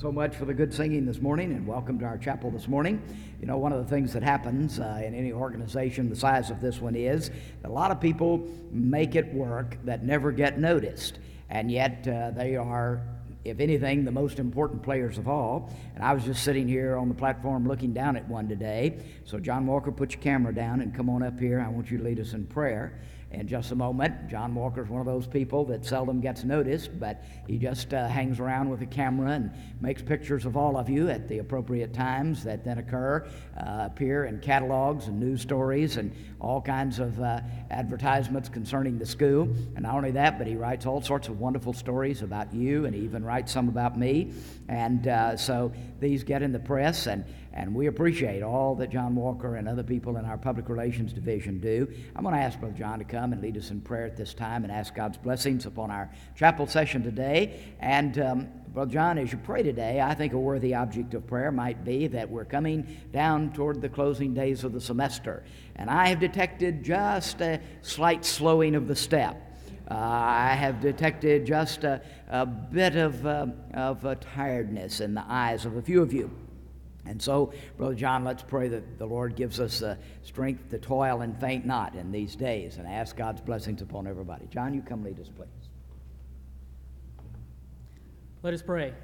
So much for the good singing this morning, and welcome to our chapel this morning. You know, one of the things that happens in any organization the size of this one is that a lot of people make it work that never get noticed, and yet they are, if anything, the most important players of all. And I was just sitting here on the platform looking down at one today. So John Walker, put your camera down and come on up here. I want you to lead us in prayer. In just a moment, John Walker's one of those people that seldom gets noticed, but he just hangs around with a camera and makes pictures of all of you at the appropriate times that then appear in catalogs and news stories and all kinds of advertisements concerning the school. And not only that, but he writes all sorts of wonderful stories about you, and he even writes some about me. And so these get in the press, and we appreciate all that John Walker and other people in our public relations division do. I'm going to ask Brother John to come and lead us in prayer at this time and ask God's blessings upon our chapel session today. And Brother John, as you pray today, I think a worthy object of prayer might be that we're coming down toward the closing days of the semester. And I have detected just a slight slowing of the step. I have detected just a bit of tiredness in the eyes of a few of you. And so, Brother John, let's pray that the Lord gives us strength to toil and faint not in these days, and ask God's blessings upon everybody. John, you come lead us, please. Let us pray.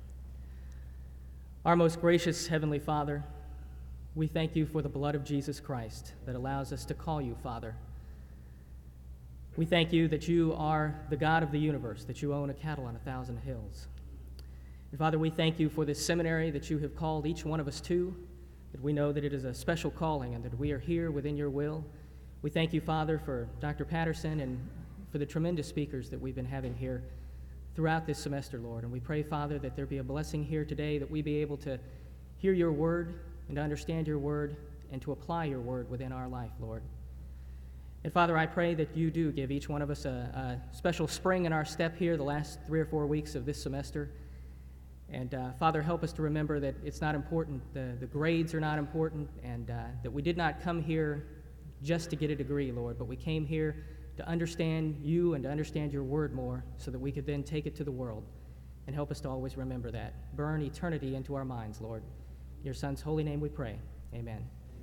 Our most gracious Heavenly Father, we thank you for the blood of Jesus Christ that allows us to call you Father. We thank you that you are the God of the universe, that you own a cattle on 1,000 hills. And Father, we thank you for this seminary that you have called each one of us to, that we know that it is a special calling and that we are here within your will. We thank you, Father, for Dr. Patterson and for the tremendous speakers that we've been having here throughout this semester, Lord. And we pray, Father, that there be a blessing here today, that we be able to hear your word and to understand your word and to apply your word within our life, Lord. And Father, I pray that you do give each one of us a special spring in our step here the last 3 or 4 weeks of this semester. And Father, help us to remember that it's not important, the grades are not important, and that we did not come here just to get a degree, Lord, but we came here to understand you and to understand your word more so that we could then take it to the world. And help us to always remember that. Burn eternity into our minds, Lord. In your Son's holy name we pray. Amen.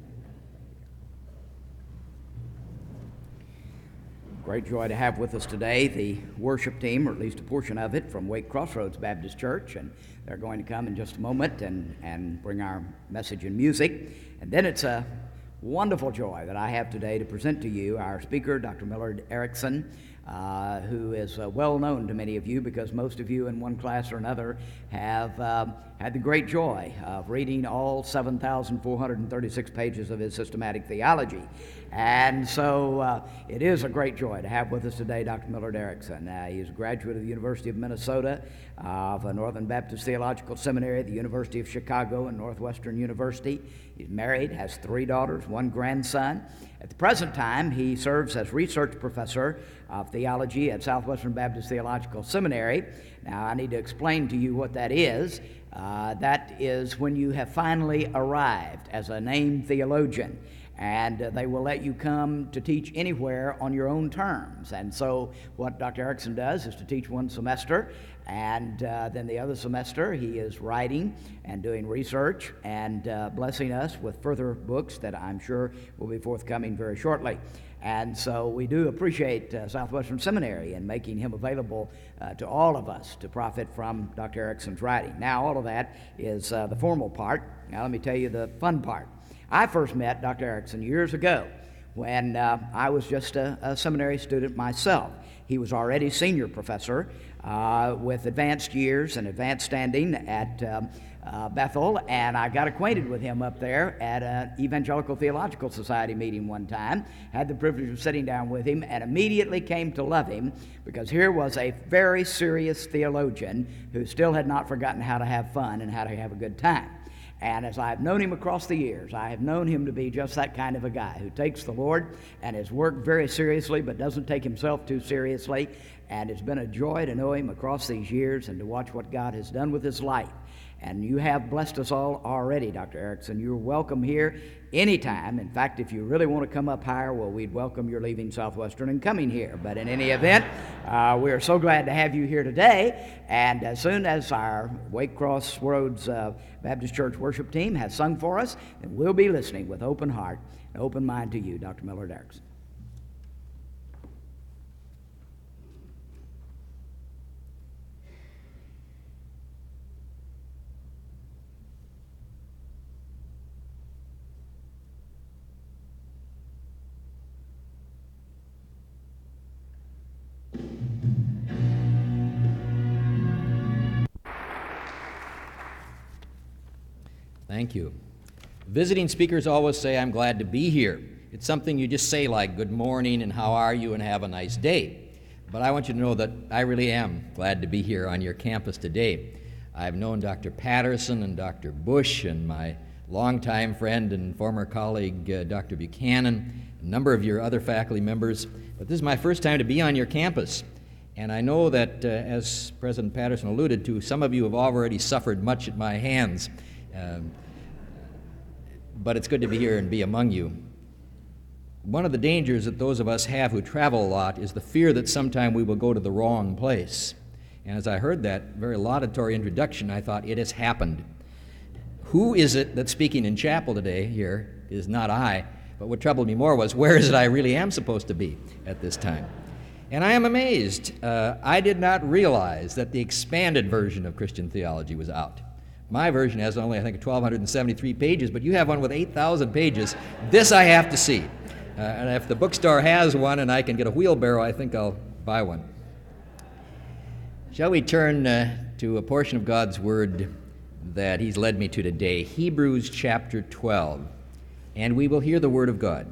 Great joy to have with us today the worship team, or at least a portion of it, from Wake Crossroads Baptist Church, and they're going to come in just a moment and bring our message and music. And then it's a wonderful joy that I have today to present to you our speaker, Dr. Millard Erickson, who is well known to many of you because most of you in one class or another have had the great joy of reading all 7,436 pages of his systematic theology. And so it is a great joy to have with us today Dr. Millard Erickson. He is a graduate of the University of Minnesota, of Northern Baptist Theological Seminary, the University of Chicago, and Northwestern University. He's married, has 3 daughters, 1 grandson. At the present time, he serves as research professor of theology at Southwestern Baptist Theological Seminary. Now, I need to explain to you what that is. That is when you have finally arrived as a named theologian, and they will let you come to teach anywhere on your own terms. And so what Dr. Erickson does is to teach 1 semester, and then the other semester he is writing and doing research and blessing us with further books that I'm sure will be forthcoming very shortly. And so we do appreciate Southwestern Seminary in making him available to all of us to profit from Dr. Erickson's writing. Now, all of that is the formal part. Now, let me tell you the fun part. I first met Dr. Erickson years ago when I was just a seminary student myself. He was already senior professor with advanced years and advanced standing at Bethel, and I got acquainted with him up there at an Evangelical Theological Society meeting one time. Had the privilege of sitting down with him and immediately came to love him because here was a very serious theologian who still had not forgotten how to have fun and how to have a good time. And as I've known him across the years, I have known him to be just that kind of a guy who takes the Lord and his work very seriously but doesn't take himself too seriously. and it's been a joy to know him across these years and to watch what God has done with his life. And you have blessed us all already, Dr. Erickson. You're welcome here anytime. In fact, if you really want to come up higher, well, we'd welcome your leaving Southwestern and coming here. But in any event, we are so glad to have you here today. And as soon as our Wake Crossroads Baptist Church worship team has sung for us, then we'll be listening with open heart and open mind to you, Dr. Millard Erickson. Thank you. Visiting speakers always say, "I'm glad to be here." It's something you just say like, "Good morning," and "How are you," and "Have a nice day." But I want you to know that I really am glad to be here on your campus today. I've known Dr. Patterson and Dr. Bush and my longtime friend and former colleague, Dr. Buchanan, a number of your other faculty members, but this is my first time to be on your campus. And I know that, as President Patterson alluded to, some of you have already suffered much at my hands. But it's good to be here and be among you. One of the dangers that those of us have who travel a lot is the fear that sometime we will go to the wrong place. And as I heard that very laudatory introduction, I thought, it has happened. Who is it that's speaking in chapel today here? It is not I. But what troubled me more was, where is it I really am supposed to be at this time? And I am amazed. I did not realize that the expanded version of Christian theology was out. My version has only, I think, 1,273 pages, but you have one with 8,000 pages. This I have to see. And if the bookstore has one and I can get a wheelbarrow, I think I'll buy one. Shall we turn to a portion of God's Word that He's led me to today, Hebrews chapter 12, and we will hear the Word of God.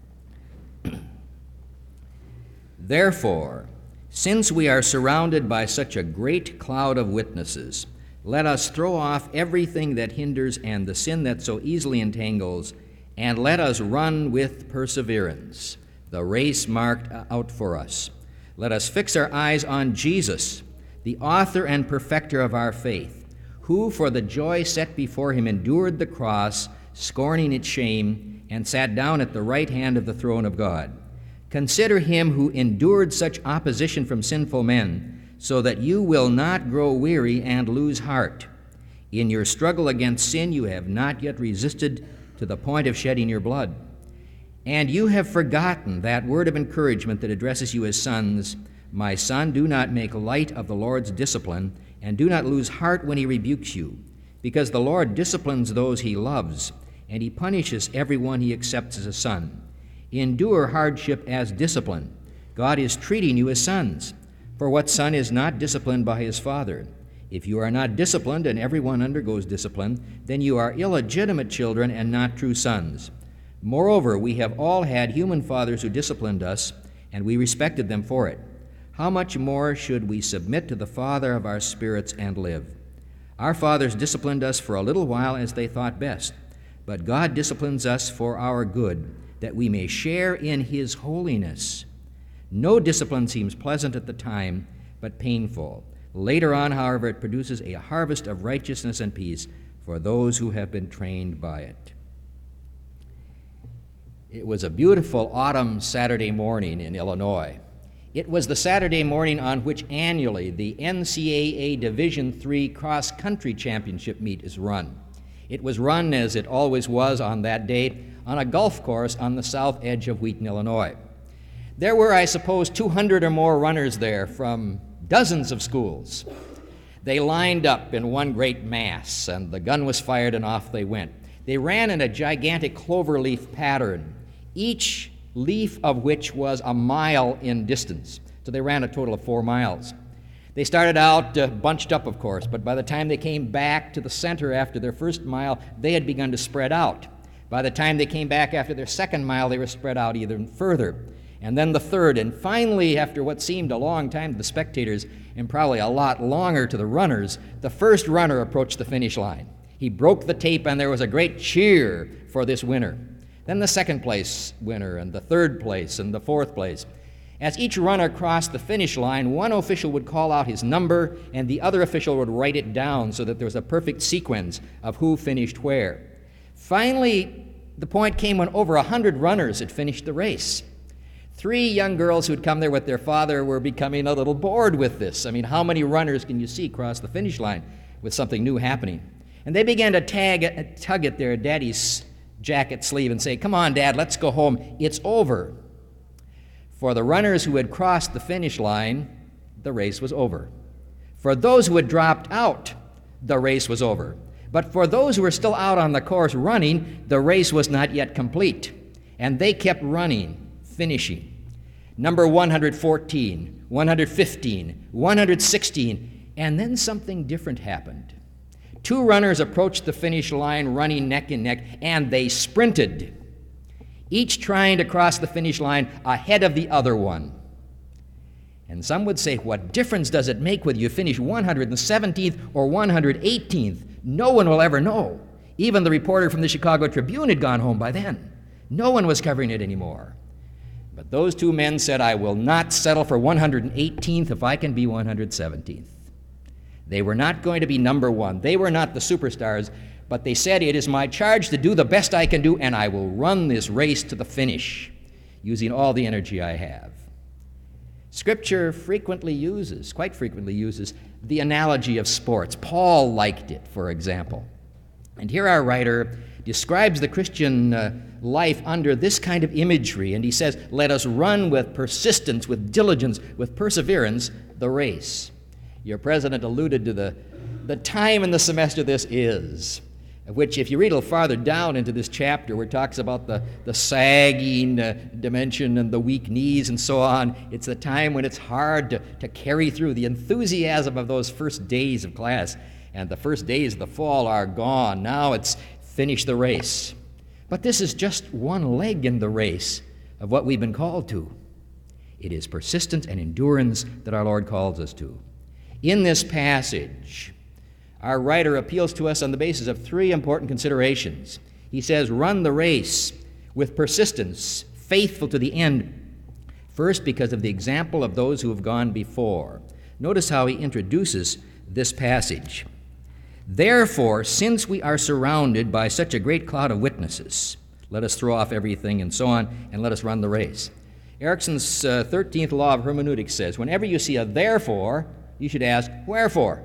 Therefore, since we are surrounded by such a great cloud of witnesses, let us throw off everything that hinders and the sin that so easily entangles, and let us run with perseverance the race marked out for us. Let us fix our eyes on Jesus, the author and perfecter of our faith, who for the joy set before him endured the cross, scorning its shame, and sat down at the right hand of the throne of God. Consider him who endured such opposition from sinful men, so that you will not grow weary and lose heart. In your struggle against sin, you have not yet resisted to the point of shedding your blood. And you have forgotten that word of encouragement that addresses you as sons. My son, do not make light of the Lord's discipline, and do not lose heart when he rebukes you, because the Lord disciplines those he loves, and he punishes everyone he accepts as a son. Endure hardship as discipline. God is treating you as sons. For what son is not disciplined by his father? If you are not disciplined, and everyone undergoes discipline, then you are illegitimate children and not true sons. Moreover, we have all had human fathers who disciplined us, and we respected them for it. How much more should we submit to the Father of our spirits and live? Our fathers disciplined us for a little while as they thought best, but God disciplines us for our good, that we may share in his holiness. No discipline seems pleasant at the time, but painful. Later on, however, it produces a harvest of righteousness and peace for those who have been trained by it. It was a beautiful autumn Saturday morning in Illinois. It was the Saturday morning on which annually the NCAA Division III cross-country championship meet is run. It was run, as it always was on that day, on a golf course on the south edge of Wheaton, Illinois. There were, I suppose, 200 or more runners there from dozens of schools. They lined up in one great mass, and the gun was fired, and off they went. They ran in a gigantic clover leaf pattern, each leaf of which was a mile in distance. So they ran a total of 4 miles. They started out bunched up, of course, but by the time they came back to the center after their first mile, they had begun to spread out. By the time they came back after their second mile, they were spread out even further. And then the third, and finally, after what seemed a long time to the spectators, and probably a lot longer to the runners, the first runner approached the finish line. He broke the tape, and there was a great cheer for this winner. Then the second place winner, and the third place, and the fourth place. As each runner crossed the finish line, one official would call out his number, and the other official would write it down so that there was a perfect sequence of who finished where. Finally, the point came when over 100 runners had finished the race. 3 young girls who had come there with their father were becoming a little bored with this. I mean, how many runners can you see cross the finish line with something new happening? And they began to tug at their daddy's jacket sleeve and say, "Come on, Dad, let's go home. It's over." For the runners who had crossed the finish line, the race was over. For those who had dropped out, the race was over. But for those who were still out on the course running, the race was not yet complete. And they kept running, finishing. Number 114, 115, 116, and then something different happened. 2 runners approached the finish line running neck and neck, and they sprinted, each trying to cross the finish line ahead of the other one. And some would say, what difference does it make whether you finish 117th or 118th? No one will ever know. Even the reporter from the Chicago Tribune had gone home by then. No one was covering it anymore. But those 2 men said, I will not settle for 118th if I can be 117th. They were not going to be number 1. They were not the superstars, but they said, it is my charge to do the best I can do, and I will run this race to the finish using all the energy I have. Scripture quite frequently uses, the analogy of sports. Paul liked it, for example. And here our writer describes the Christian life under this kind of imagery, and he says, let us run with persistence, with diligence, with perseverance, the race. Your president alluded to the time in the semester this is, which if you read a little farther down into this chapter where it talks about the sagging dimension and the weak knees and so on, it's the time when it's hard to carry through. The enthusiasm of those first days of class and the first days of the fall are gone. Now it's finish the race. But this is just one leg in the race of what we've been called to. It is persistence and endurance that our Lord calls us to. In this passage, our writer appeals to us on the basis of 3 important considerations. He says, run the race with persistence, faithful to the end. First, because of the example of those who have gone before. Notice how he introduces this passage. Therefore, since we are surrounded by such a great cloud of witnesses, let us throw off everything and so on, and let us run the race. Erickson's 13th law of hermeneutics says, whenever you see a therefore, you should ask, wherefore?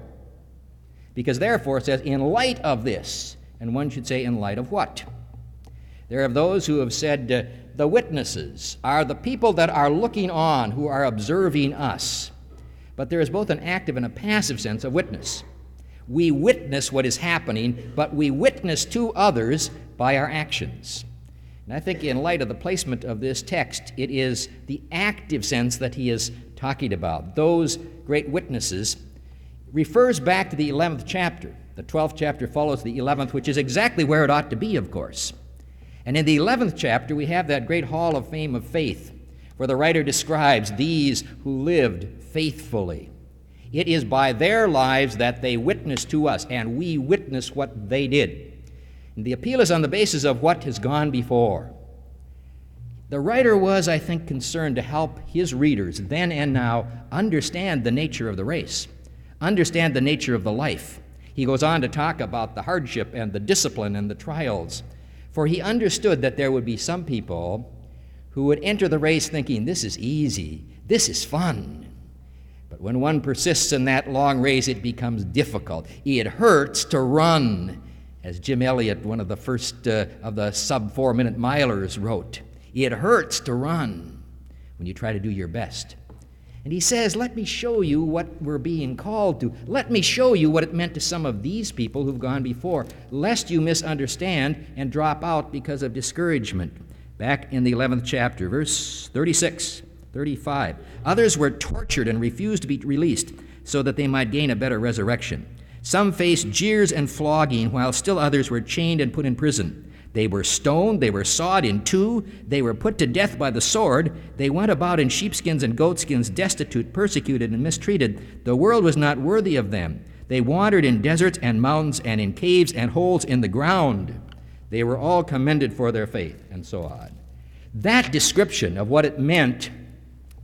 Because therefore says, in light of this, and one should say, in light of what? There are those who have said, the witnesses are the people that are looking on, who are observing us. But there is both an active and a passive sense of witness. We witness what is happening, but we witness to others by our actions. And I think in light of the placement of this text, it is the active sense that he is talking about. Those great witnesses refers back to the 11th chapter. The 12th chapter follows the 11th, which is exactly where it ought to be, of course. And in the 11th chapter, we have that great hall of fame of faith, where the writer describes these who lived faithfully. It is by their lives that they witness to us, and we witness what they did. And the appeal is on the basis of what has gone before. The writer was, I think, concerned to help his readers then and now understand the nature of the race, understand the nature of the life. He goes on to talk about the hardship and the discipline and the trials, for he understood that there would be some people who would enter the race thinking, this is easy, this is fun. But when one persists in that long race, it becomes difficult. It hurts to run, as Jim Elliott, one of the first of the sub-4-minute milers, wrote. It hurts to run when you try to do your best. And he says, let me show you what we're being called to. Let me show you what it meant to some of these people who've gone before, lest you misunderstand and drop out because of discouragement. Back in the 11th chapter, verse 36, 35. Others were tortured and refused to be released so that they might gain a better resurrection. Some faced jeers and flogging, while still others were chained and put in prison. They were stoned, they were sawed in two, they were put to death by the sword, they went about in sheepskins and goatskins, destitute, persecuted, and mistreated. The world was not worthy of them. They wandered in deserts and mountains and in caves and holes in the ground. They were all commended for their faith, and so on. That description of what it meant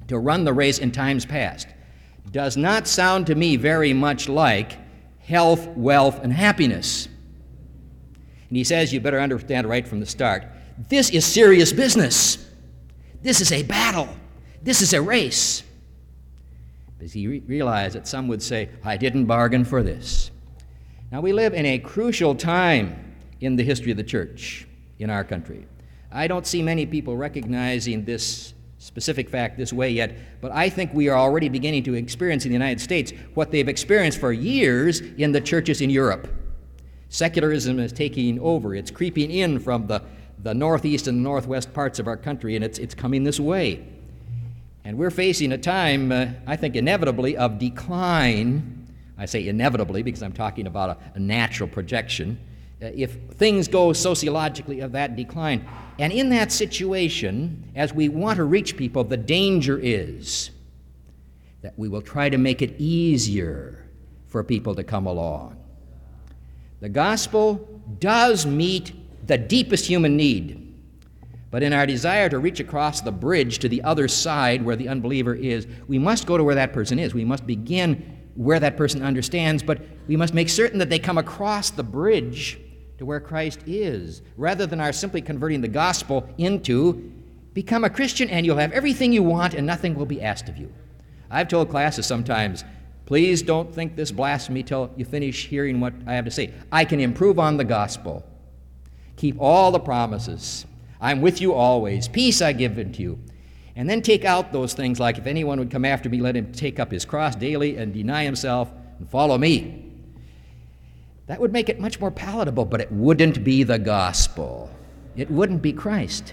to run the race in times past does not sound to me very much like health, wealth, and happiness. And he says, you better understand right from the start, this is serious business. This is a battle. This is a race. Because he realized that some would say, I didn't bargain for this. Now, we live in a crucial time in the history of the church in our country. I don't see many people recognizing this specific fact this way yet, but I think we are already beginning to experience in the United States what they've experienced for years in the churches in Europe. Secularism is taking over. It's creeping in from the northeast and northwest parts of our country, and it's coming this way. And we're facing a time, I think, inevitably of decline. I say inevitably because I'm talking about a natural projection. If things go sociologically of that decline. And in that situation, as we want to reach people, the danger is that we will try to make it easier for people to come along. The gospel does meet the deepest human need, but in our desire to reach across the bridge to the other side where the unbeliever is, we must go to where that person is. We must begin where that person understands, but we must make certain that they come across the bridge to where Christ is, rather than our simply converting the gospel into become a Christian and you'll have everything you want and nothing will be asked of you. I've told classes sometimes, please don't think this blasphemy till you finish hearing what I have to say. I can improve on the gospel. Keep all the promises. I'm with you always. Peace I give unto you. And then take out those things like, if anyone would come after me, let him take up his cross daily and deny himself and follow me. That would make it much more palatable, but it wouldn't be the gospel. It wouldn't be Christ.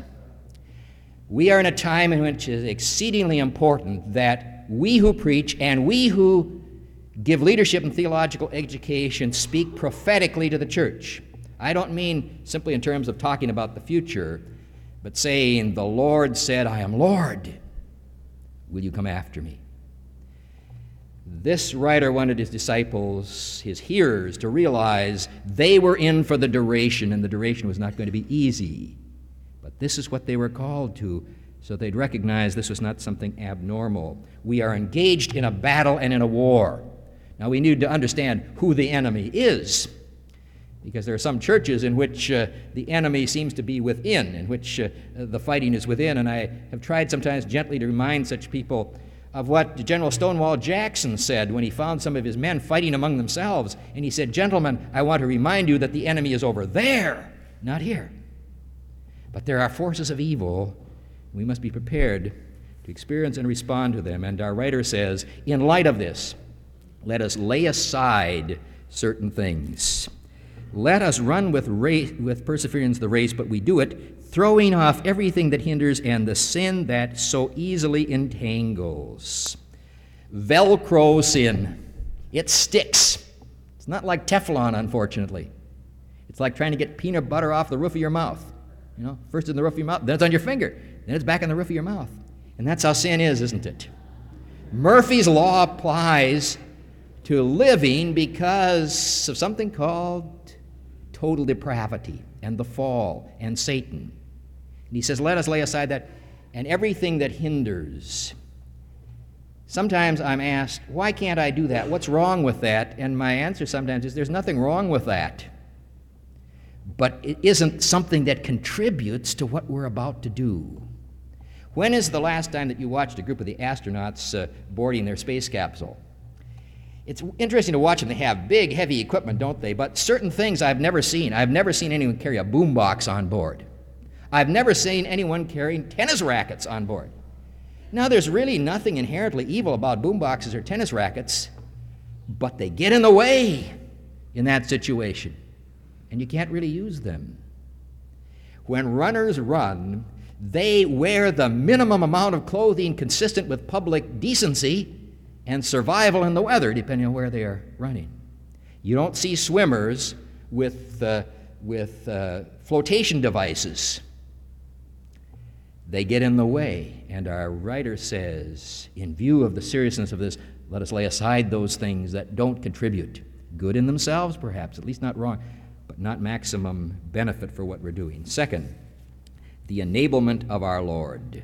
We are in a time in which it is exceedingly important that we who preach and we who give leadership and theological education speak prophetically to the church. I don't mean simply in terms of talking about the future, but saying, the Lord said, I am Lord. Will you come after me? This writer wanted his disciples, his hearers, to realize they were in for the duration, and the duration was not going to be easy. But this is what they were called to, so they'd recognize this was not something abnormal. We are engaged in a battle and in a war. Now, we need to understand who the enemy is, because there are some churches in which the enemy seems to be within, in which the fighting is within, and I have tried sometimes gently to remind such people of what General Stonewall Jackson said when he found some of his men fighting among themselves. And he said, gentlemen, I want to remind you that the enemy is over there, not here. But there are forces of evil. We must be prepared to experience and respond to them. And our writer says, in light of this, let us lay aside certain things. Let us run with perseverance the race, but we do it throwing off everything that hinders and the sin that so easily entangles. Velcro sin. It sticks. It's not like Teflon, unfortunately. It's like trying to get peanut butter off the roof of your mouth. You know, first in the roof of your mouth, then it's on your finger, then it's back in the roof of your mouth. And that's how sin is, isn't it? Murphy's Law applies to living because of something called total depravity and the fall and Satan. And he says, let us lay aside that and everything that hinders. Sometimes I'm asked, why can't I do that? What's wrong with that? And my answer sometimes is, there's nothing wrong with that. But it isn't something that contributes to what we're about to do. When is the last time that you watched a group of the astronauts boarding their space capsule? It's interesting to watch them. They have big, heavy equipment, don't they? But certain things I've never seen. I've never seen anyone carry a boombox on board. I've never seen anyone carrying tennis rackets on board. Now, there's really nothing inherently evil about boomboxes or tennis rackets, but they get in the way in that situation, and you can't really use them. When runners run, they wear the minimum amount of clothing consistent with public decency and survival in the weather, depending on where they are running. You don't see swimmers with flotation devices. They get in the way, and our writer says, in view of the seriousness of this, let us lay aside those things that don't contribute. Good in themselves, perhaps, at least not wrong, but not maximum benefit for what we're doing. Second, the enablement of our Lord.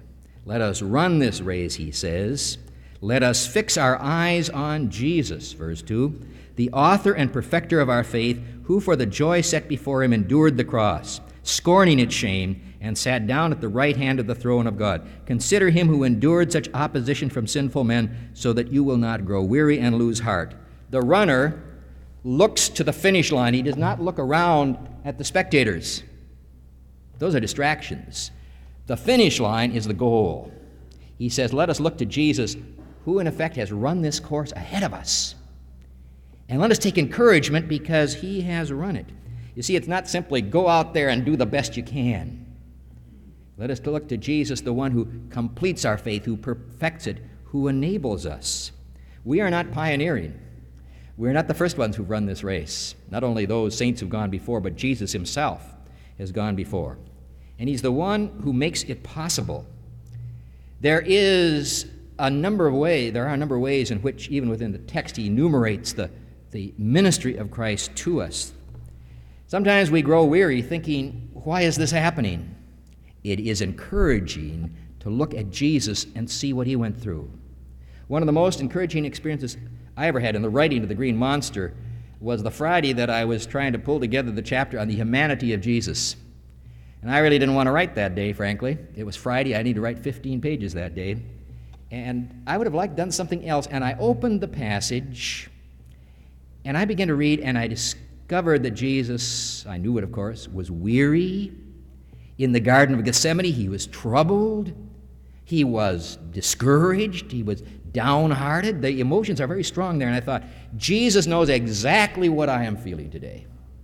Let us run this race, he says. Let us fix our eyes on Jesus, verse 2, the author and perfecter of our faith, who for the joy set before him endured the cross, scorning its shame, and sat down at the right hand of the throne of God. Consider him who endured such opposition from sinful men, so that you will not grow weary and lose heart. The runner looks to the finish line. He does not look around at the spectators. Those are distractions. The finish line is the goal. He says, let us look to Jesus, who in effect has run this course ahead of us. And let us take encouragement because he has run it. You see, it's not simply go out there and do the best you can. Let us look to Jesus, the one who completes our faith, who perfects it, who enables us. We are not pioneering. We're not the first ones who've run this race. Not only those saints who've gone before, but Jesus himself has gone before. And he's the one who makes it possible. There are a number of ways in which, even within the text, he enumerates the ministry of Christ to us. Sometimes we grow weary thinking, why is this happening? It is encouraging to look at Jesus and see what he went through. One of the most encouraging experiences I ever had in the writing of The Green Monster was the Friday that I was trying to pull together the chapter on the humanity of Jesus. And I really didn't want to write that day, frankly. It was Friday. I needed to write 15 pages that day. And I would have liked done something else. And I opened the passage, and I began to read, and I discovered that Jesus, I knew it, of course, was weary. In the Garden of Gethsemane, he was troubled. He was discouraged. He was downhearted. The emotions are very strong there. And I thought, Jesus knows exactly what I am feeling today.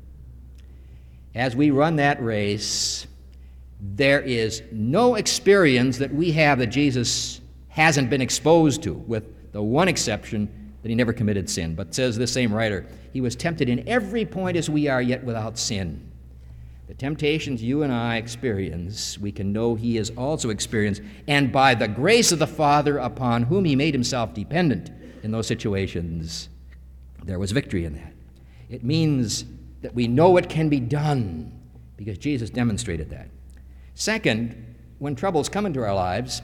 As we run that race, there is no experience that we have that Jesus hasn't been exposed to, with the one exception that he never committed sin. But says this same writer, he was tempted in every point as we are, yet without sin. The temptations you and I experience, we can know he has also experienced, and by the grace of the Father upon whom he made himself dependent in those situations, there was victory in that. It means that we know it can be done because Jesus demonstrated that. Second, when troubles come into our lives,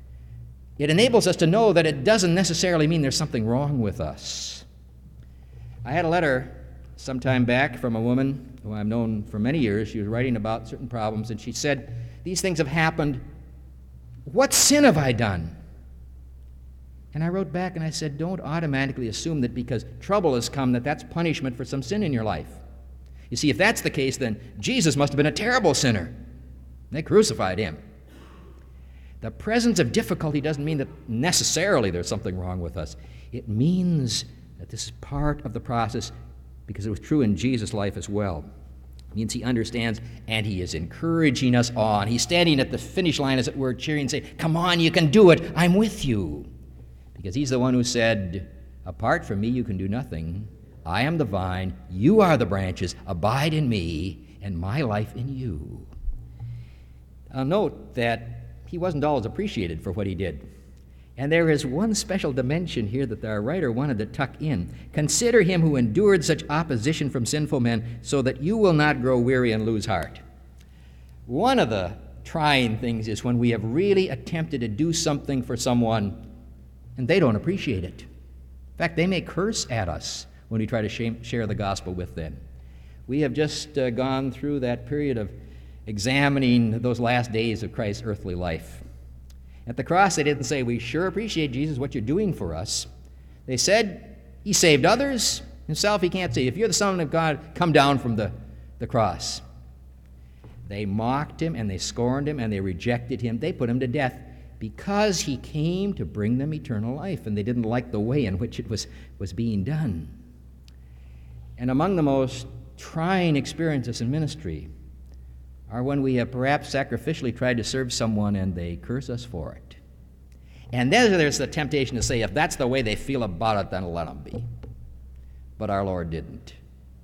it enables us to know that it doesn't necessarily mean there's something wrong with us. I had a letter some time back from a woman who I've known for many years. She was writing about certain problems, and she said, these things have happened. What sin have I done? And I wrote back and I said, don't automatically assume that because trouble has come that that's punishment for some sin in your life. You see, if that's the case, then Jesus must have been a terrible sinner. They crucified him. The presence of difficulty doesn't mean that necessarily there's something wrong with us. It means that this is part of the process because it was true in Jesus' life as well. It means he understands and he is encouraging us on. He's standing at the finish line, as it were, cheering and saying, come on, you can do it. I'm with you. Because he's the one who said, apart from me, you can do nothing. I am the vine, you are the branches, abide in me, and my life in you. I'll note that he wasn't always appreciated for what he did. And there is one special dimension here that our writer wanted to tuck in. Consider him who endured such opposition from sinful men, so that you will not grow weary and lose heart. One of the trying things is when we have really attempted to do something for someone and they don't appreciate it. In fact, they may curse at us when we try to share the gospel with them. We have just gone through that period of examining those last days of Christ's earthly life. At the cross, they didn't say, we sure appreciate, Jesus, what you're doing for us. They said, he saved others. Himself he can't save. If you're the Son of God, come down from the cross. They mocked him, and they scorned him, and they rejected him. They put him to death because he came to bring them eternal life, and they didn't like the way in which it was being done. And among the most trying experiences in ministry are when we have perhaps sacrificially tried to serve someone and they curse us for it. And then there's the temptation to say, if that's the way they feel about it, then let them be. But our Lord didn't.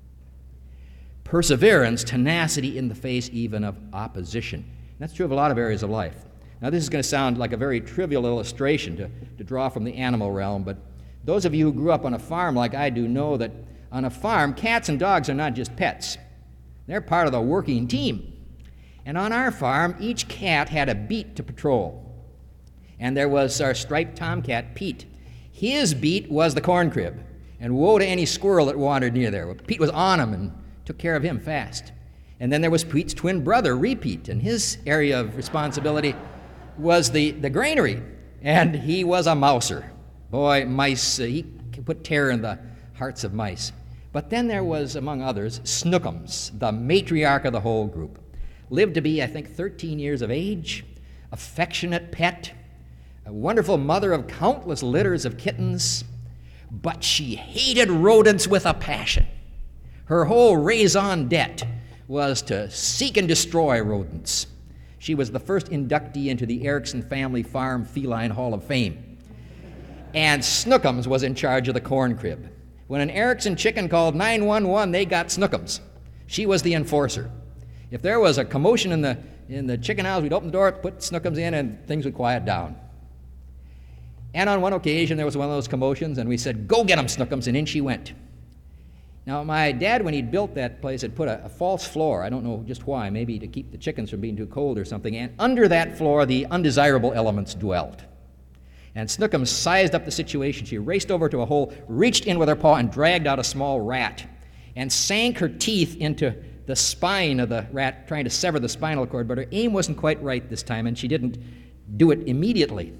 Perseverance, tenacity in the face even of opposition. And that's true of a lot of areas of life. Now, this is going to sound like a very trivial illustration to draw from the animal realm, but those of you who grew up on a farm like I do know that on a farm, cats and dogs are not just pets. They're part of the working team. And on our farm, each cat had a beat to patrol. And there was our striped tomcat, Pete. His beat was the corn crib, and woe to any squirrel that wandered near there. Pete was on him and took care of him fast. And then there was Pete's twin brother, Repeat, and his area of responsibility was the granary, and he was a mouser. Boy, mice, he could put terror in the hearts of mice. But then there was, among others, Snookums, the matriarch of the whole group. Lived to be, I think, 13 years of age, affectionate pet, a wonderful mother of countless litters of kittens, but she hated rodents with a passion. Her whole raison d'etre was to seek and destroy rodents. She was the first inductee into the Erickson Family Farm Feline Hall of Fame. And Snookums was in charge of the corn crib. When an Erickson chicken called 911, they got Snookums. She was the enforcer. If there was a commotion in the chicken house, we'd open the door, put Snookums in, and things would quiet down. And on one occasion, there was one of those commotions, and we said, "Go get 'em, Snookums," and in she went. Now, my dad, when he'd built that place, had put a false floor. I don't know just why, maybe to keep the chickens from being too cold or something. And under that floor, the undesirable elements dwelt. And Snookums sized up the situation. She raced over to a hole, reached in with her paw, and dragged out a small rat, and sank her teeth into the spine of the rat, trying to sever the spinal cord. But her aim wasn't quite right this time, and she didn't do it immediately.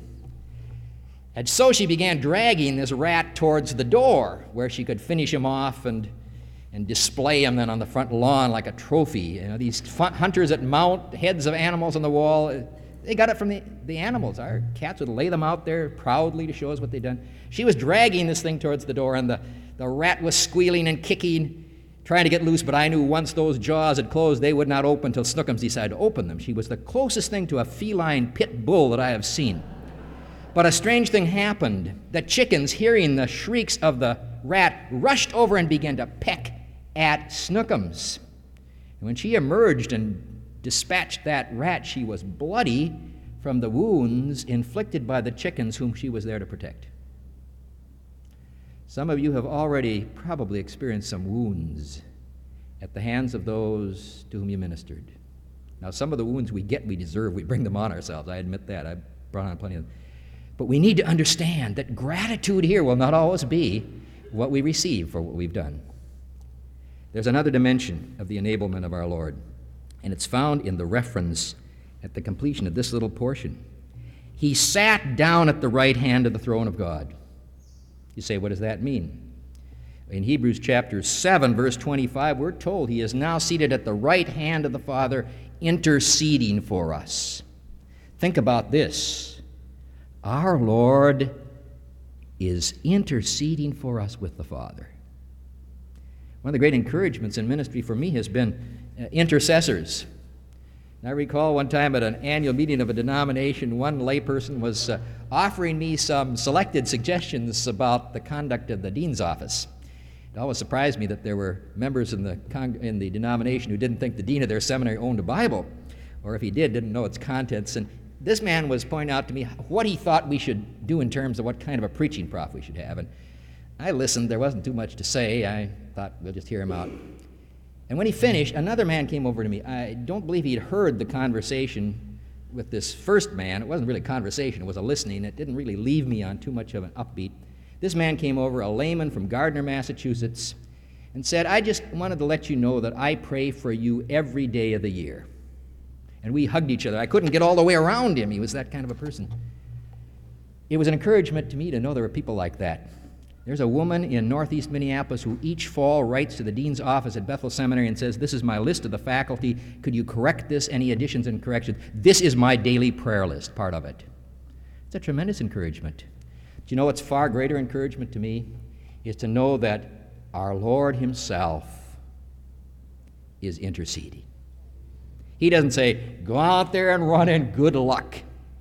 And so she began dragging this rat towards the door, where she could finish him off and display him then on the front lawn like a trophy. You know, these hunters that mount heads of animals on the wall, they got it from the animals. Our cats would lay them out there proudly to show us what they'd done. She was dragging this thing towards the door, and the rat was squealing and kicking, trying to get loose, but I knew once those jaws had closed, they would not open until Snookums decided to open them. She was the closest thing to a feline pit bull that I have seen. But a strange thing happened. The chickens, hearing the shrieks of the rat, rushed over and began to peck at Snookums. And when she emerged and dispatched that rat, she was bloody from the wounds inflicted by the chickens whom she was there to protect. Some of you have already probably experienced some wounds at the hands of those to whom you ministered. Now, some of the wounds we get, we deserve. We bring them on ourselves. I admit that. I've brought on plenty of them. But we need to understand that gratitude here will not always be what we receive for what we've done. There's another dimension of the enablement of our Lord, and it's found in the reference at the completion of this little portion. He sat down at the right hand of the throne of God. You say, what does that mean? In Hebrews chapter 7, verse 25, we're told he is now seated at the right hand of the Father, interceding for us. Think about this. Our Lord is interceding for us with the Father. One of the great encouragements in ministry for me has been intercessors. I recall one time at an annual meeting of a denomination, one layperson was offering me some selected suggestions about the conduct of the dean's office. It always surprised me that there were members in the denomination who didn't think the dean of their seminary owned a Bible, or if he didn't know its contents. And this man was pointing out to me what he thought we should do in terms of what kind of a preaching prof we should have. And I listened. There wasn't too much to say. I thought we'll just hear him out. And when he finished, another man came over to me. I don't believe he'd heard the conversation with this first man. It wasn't really a conversation. It was a listening. It didn't really leave me on too much of an upbeat. This man came over, a layman from Gardner, Massachusetts, and said, I just wanted to let you know that I pray for you every day of the year. And we hugged each other. I couldn't get all the way around him. He was that kind of a person. It was an encouragement to me to know there were people like that. There's a woman in northeast Minneapolis who each fall writes to the dean's office at Bethel Seminary and says, this is my list of the faculty. Could you correct this? Any additions and corrections? This is my daily prayer list, part of it. It's a tremendous encouragement. Do you know what's far greater encouragement to me? Is to know that our Lord himself is interceding. He doesn't say, go out there and run in good luck.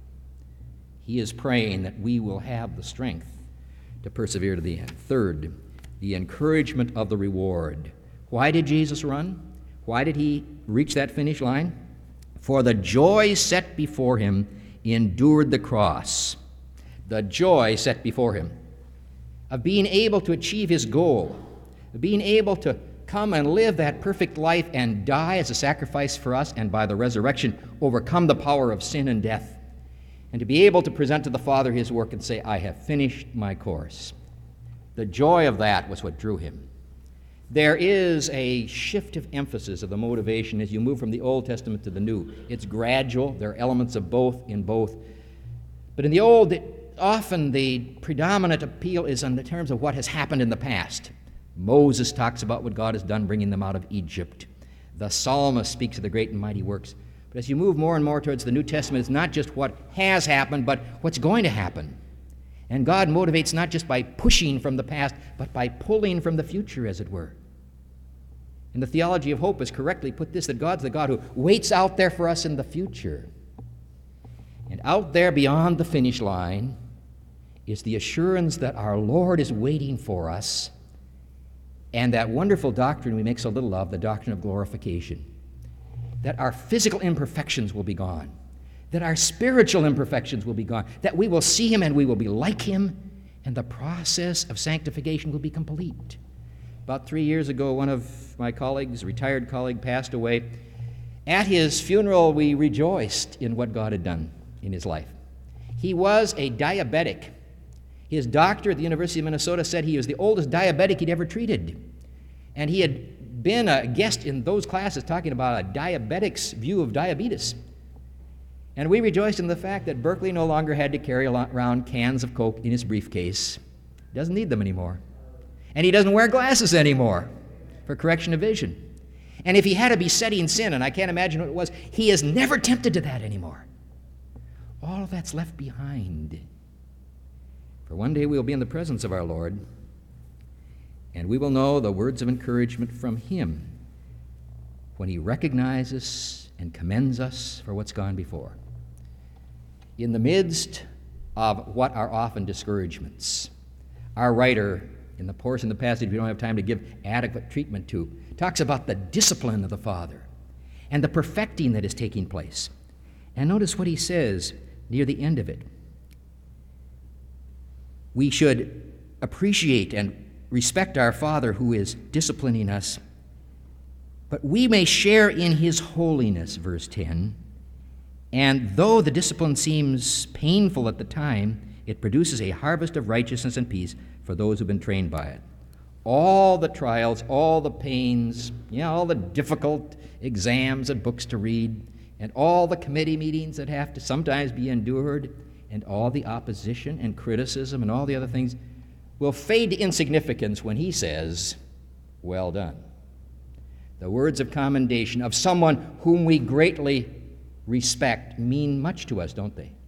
He is praying that we will have the strength to persevere to the end. Third, the encouragement of the reward. Why did Jesus run? Why did he reach that finish line? For the joy set before him endured the cross. The joy set before him of being able to achieve his goal, of being able to come and live that perfect life and die as a sacrifice for us, and by the resurrection overcome the power of sin and death. and to be able to present to the Father his work and say, I have finished my course. The joy of that was what drew him. There is a shift of emphasis of the motivation as you move from the Old Testament to the New. It's gradual. There are elements of both in both. But in the Old, often the predominant appeal is in the terms of what has happened in the past. Moses talks about what God has done bringing them out of Egypt. The psalmist speaks of the great and mighty works. But as you move more and more towards the New Testament, it's not just what has happened, but what's going to happen. And God motivates not just by pushing from the past, but by pulling from the future, as it were. And the theology of hope has correctly put this, that God's the God who waits out there for us in the future. And out there beyond the finish line is the assurance that our Lord is waiting for us, and that wonderful doctrine we make so little of, the doctrine of glorification, that our physical imperfections will be gone, that our spiritual imperfections will be gone, that we will see him and we will be like him, and the process of sanctification will be complete. About 3 years ago, one of my colleagues, a retired colleague, passed away. At his funeral, we rejoiced in what God had done in his life. He was a diabetic. His doctor at the University of Minnesota said he was the oldest diabetic he'd ever treated. And he had been a guest in those classes talking about a diabetic's view of diabetes. And we rejoiced in the fact that Berkeley no longer had to carry around cans of Coke in his briefcase. He doesn't need them anymore. And he doesn't wear glasses anymore for correction of vision. And if he had to be setting sin, and I can't imagine what it was, he is never tempted to that anymore. All of that's left behind. For one day we'll be in the presence of our Lord, and we will know the words of encouragement from him when he recognizes and commends us for what's gone before. In the midst of what are often discouragements, our writer, in the portion of the passage we don't have time to give adequate treatment to, talks about the discipline of the Father and the perfecting that is taking place. And notice what he says near the end of it. We should appreciate and respect our Father who is disciplining us, but we may share in his holiness, verse 10, and though the discipline seems painful at the time, it produces a harvest of righteousness and peace for those who've been trained by it. All the trials, all the pains, all the difficult exams and books to read, and all the committee meetings that have to sometimes be endured, and all the opposition and criticism and all the other things will fade to insignificance when he says, well done. The words of commendation of someone whom we greatly respect mean much to us, don't they?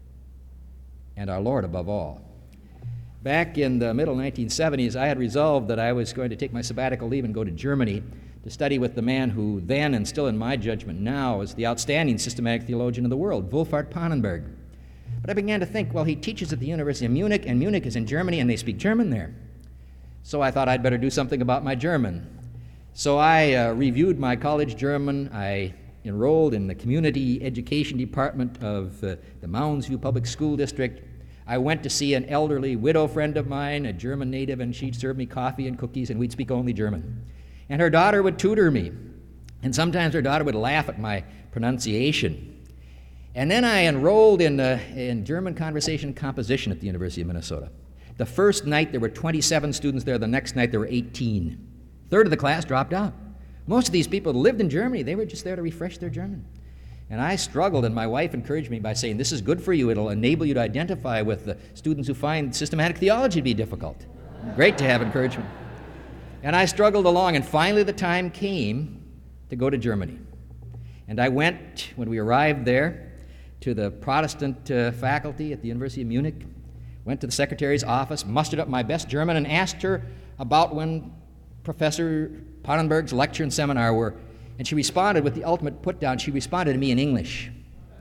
And our Lord above all. Back in the middle 1970s, I had resolved that I was going to take my sabbatical leave and go to Germany to study with the man who then, and still in my judgment now, is the outstanding systematic theologian of the world, Wolfhart Pannenberg. But I began to think, well, he teaches at the University of Munich, and Munich is in Germany, and they speak German there. So I thought I'd better do something about my German. So I reviewed my college German. I enrolled in the community education department of the Moundsview Public School District. I went to see an elderly widow friend of mine, a German native, and she'd serve me coffee and cookies, and we'd speak only German. And her daughter would tutor me. And sometimes her daughter would laugh at my pronunciation. And then I enrolled in German conversation and composition at the University of Minnesota. The first night there were 27 students there. The next night there were 18. A third of the class dropped out. Most of these people lived in Germany. They were just there to refresh their German. And I struggled, and my wife encouraged me by saying, this is good for you. It'll enable you to identify with the students who find systematic theology to be difficult. Great to have encouragement. And I struggled along, and finally the time came to go to Germany. And I went, when we arrived there, to the Protestant faculty at the University of Munich, went to the secretary's office, mustered up my best German, and asked her about when Professor Pannenberg's lecture and seminar were. And she responded with the ultimate put-down. She responded to me in English.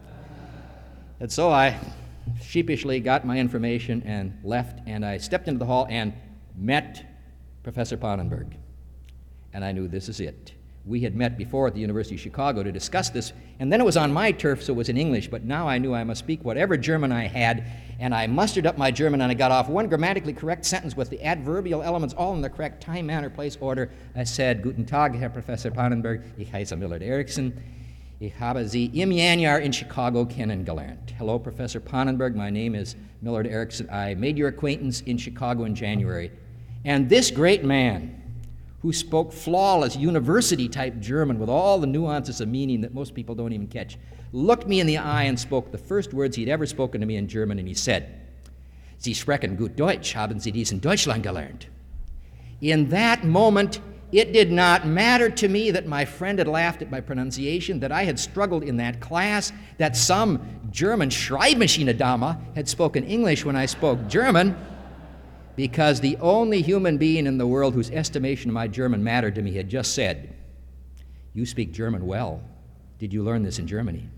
And so I sheepishly got my information and left, and I stepped into the hall and met Professor Pannenberg. And I knew this is it. We had met before at the University of Chicago to discuss this, and then it was on my turf, so it was in English, but now I knew I must speak whatever German I had, and I mustered up my German, and I got off one grammatically correct sentence with the adverbial elements all in the correct time, manner, place, order. I said, Guten Tag, Herr Professor Pannenberg, ich heiße Millard Erickson. Ich habe Sie im Januar in Chicago kennengelernt. Hello, Professor Pannenberg. My name is Millard Erickson. I made your acquaintance in Chicago in January. And this great man, who spoke flawless university-type German with all the nuances of meaning that most people don't even catch, looked me in the eye and spoke the first words he'd ever spoken to me in German, and he said, Sie sprechen gut Deutsch. Haben Sie dies in Deutschland gelernt? In that moment, it did not matter to me that my friend had laughed at my pronunciation, that I had struggled in that class, that some German Schreibmaschine-Dame had spoken English when I spoke German, because the only human being in the world whose estimation of my German mattered to me had just said, "You speak German well. Did you learn this in Germany?"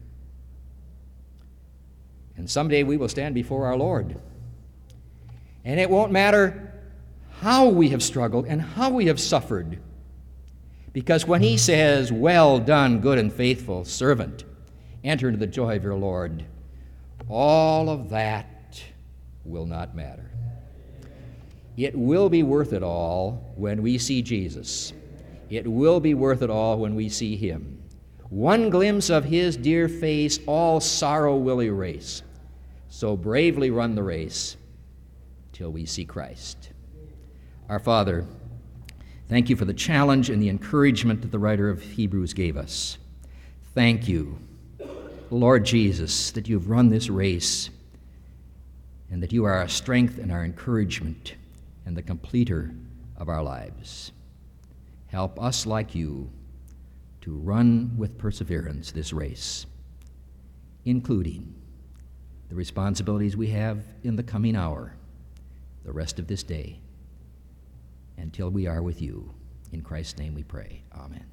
And someday we will stand before our Lord. And it won't matter how we have struggled and how we have suffered. Because when he says, "Well done, good and faithful servant, enter into the joy of your Lord," all of that will not matter. It will be worth it all when we see Jesus. It will be worth it all when we see him. One glimpse of his dear face, all sorrow will erase. So bravely run the race till we see Christ. Our Father, thank you for the challenge and the encouragement that the writer of Hebrews gave us. Thank you, Lord Jesus, that you've run this race and that you are our strength and our encouragement and the completer of our lives. Help us, like you, to run with perseverance this race, including the responsibilities we have in the coming hour, the rest of this day, until we are with you. In Christ's name we pray. Amen.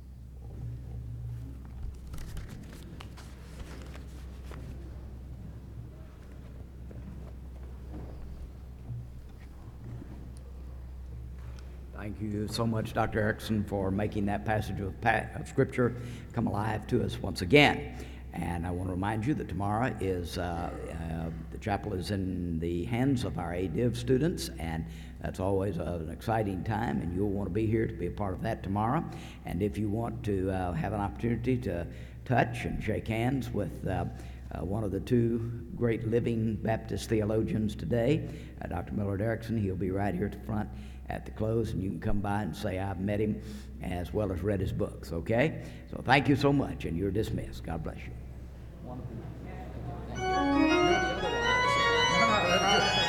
Thank you so much, Dr. Erickson, for making that passage of Scripture come alive to us once again. And I want to remind you that tomorrow is the chapel is in the hands of our ADiv students, and that's always an exciting time, and you'll want to be here to be a part of that tomorrow. And if you want to have an opportunity to touch and shake hands with one of the two great living Baptist theologians today, Dr. Millard Erickson, he'll be right here at the front at the close, and you can come by and say I've met him as well as read his books, okay? So thank you so much, and you're dismissed. God bless you. Thank you.